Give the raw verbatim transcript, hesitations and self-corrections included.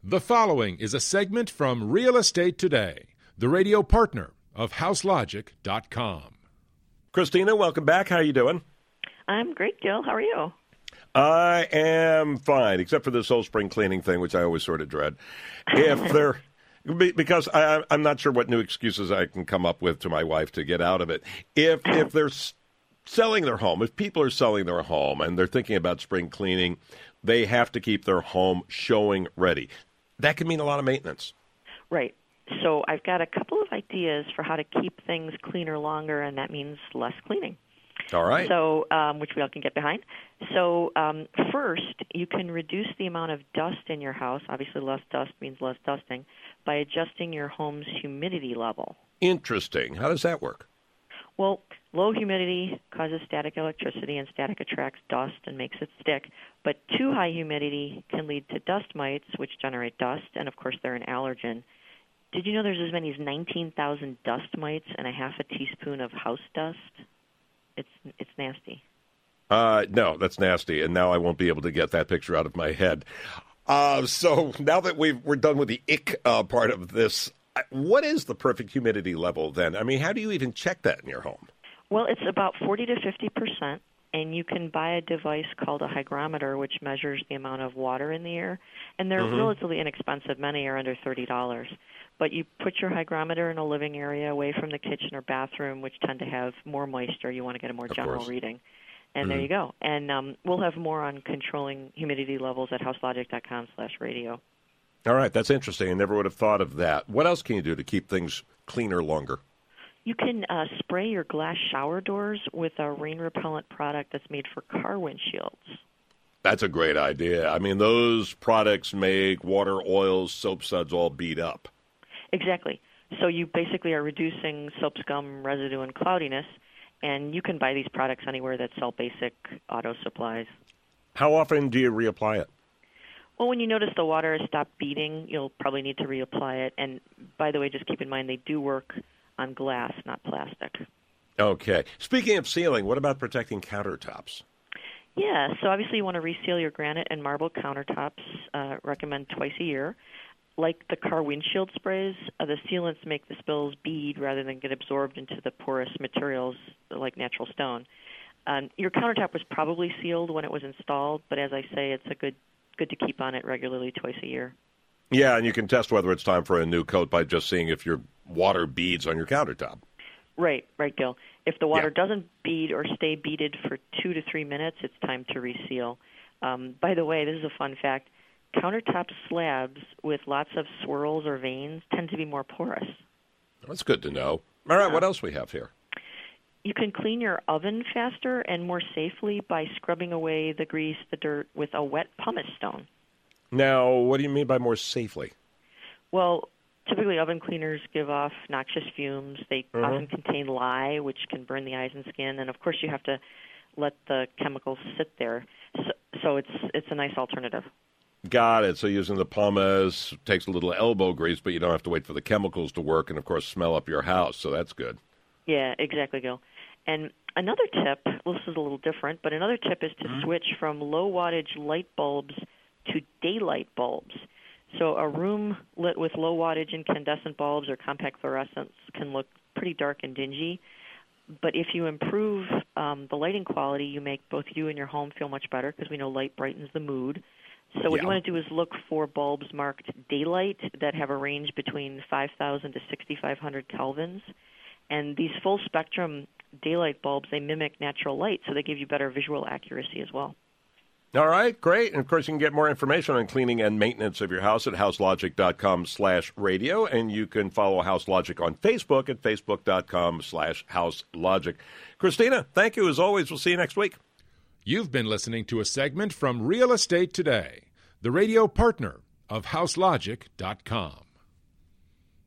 The following is a segment from Real Estate Today, the radio partner of house logic dot com. Christina, welcome back. How are you doing? I'm great, Gil. How are you? I am fine, except for this whole spring cleaning thing, which I always sort of dread. If they're because I, I'm not sure what new excuses I can come up with to my wife to get out of it. If if they're selling their home, if people are selling their home and they're thinking about spring cleaning, they have to keep their home showing ready. That can mean a lot of maintenance. Right. So I've got a couple of ideas for how to keep things cleaner longer, and that means less cleaning. All right. So, um, which we all can get behind. So um, first, you can reduce the amount of dust in your house. Obviously, less dust means less dusting, by adjusting your home's humidity level. Interesting. How does that work? Well, low humidity causes static electricity, and static attracts dust and makes it stick. But too high humidity can lead to dust mites, which generate dust, and of course they're an allergen. Did you know there's as many as nineteen thousand dust mites and a half a teaspoon of house dust? It's it's nasty. Uh, no, that's nasty, and now I won't be able to get that picture out of my head. Uh, so now that we've, we're done with the ick uh, part of this, what is the perfect humidity level then? I mean, how do you even check that in your home? Well, it's about forty to fifty percent, and you can buy a device called a hygrometer, which measures the amount of water in the air, and they're mm-hmm. relatively inexpensive. Many are under thirty dollars. But you put your hygrometer in a living area away from the kitchen or bathroom, which tend to have more moisture. You want to get a more of general course. reading. And mm-hmm. there you go. And um, we'll have more on controlling humidity levels at house logic dot com slash radio. All right, that's interesting. I never would have thought of that. What else can you do to keep things cleaner longer? You can uh, spray your glass shower doors with a rain-repellent product that's made for car windshields. That's a great idea. I mean, those products make water, oils, soap suds all beat up. Exactly. So you basically are reducing soap scum, residue, and cloudiness, and you can buy these products anywhere that sell basic auto supplies. How often do you reapply it? Well, when you notice the water has stopped beating, you'll probably need to reapply it. And by the way, just keep in mind they do work on glass, not plastic. Okay. Speaking of sealing, what about protecting countertops? Yeah, so obviously you want to reseal your granite and marble countertops, uh, recommend twice a year. Like the car windshield sprays, uh, the sealants make the spills bead rather than get absorbed into the porous materials like natural stone. Um, your countertop was probably sealed when it was installed, but as I say, it's a good good to keep on it regularly twice a year. Yeah, and you can test whether it's time for a new coat by just seeing if your water beads on your countertop. Right, right, Gil. If the water yeah. doesn't bead or stay beaded for two to three minutes, it's time to reseal. Um, by the way, this is a fun fact. Countertop slabs with lots of swirls or veins tend to be more porous. That's good to know. All right, yeah. What else we have here? You can clean your oven faster and more safely by scrubbing away the grease, the dirt, with a wet pumice stone. Now, what do you mean by more safely? Well, typically oven cleaners give off noxious fumes. They mm-hmm. often contain lye, which can burn the eyes and skin. And, of course, you have to let the chemicals sit there. So, so it's it's a nice alternative. Got it. So using the pumice takes a little elbow grease, but you don't have to wait for the chemicals to work and, of course, smell up your house. So that's good. Yeah, exactly, Gil. And another tip, well, this is a little different, but another tip is to mm-hmm. switch from low-wattage light bulbs to daylight bulbs. So a room lit with low-wattage incandescent bulbs or compact fluorescents can look pretty dark and dingy. But if you improve um, the lighting quality, you make both you and your home feel much better because we know light brightens the mood. So what yeah. you want to do is look for bulbs marked daylight that have a range between five thousand to sixty-five hundred kelvins. And these full-spectrum daylight bulbs, they mimic natural light, so they give you better visual accuracy as well. All right, great. And, of course, you can get more information on cleaning and maintenance of your house at house logic dot com slash radio. And you can follow House Logic on Facebook at facebook dot com slash house logic. Christina, thank you as always. We'll see you next week. You've been listening to a segment from Real Estate Today, the radio partner of house logic dot com.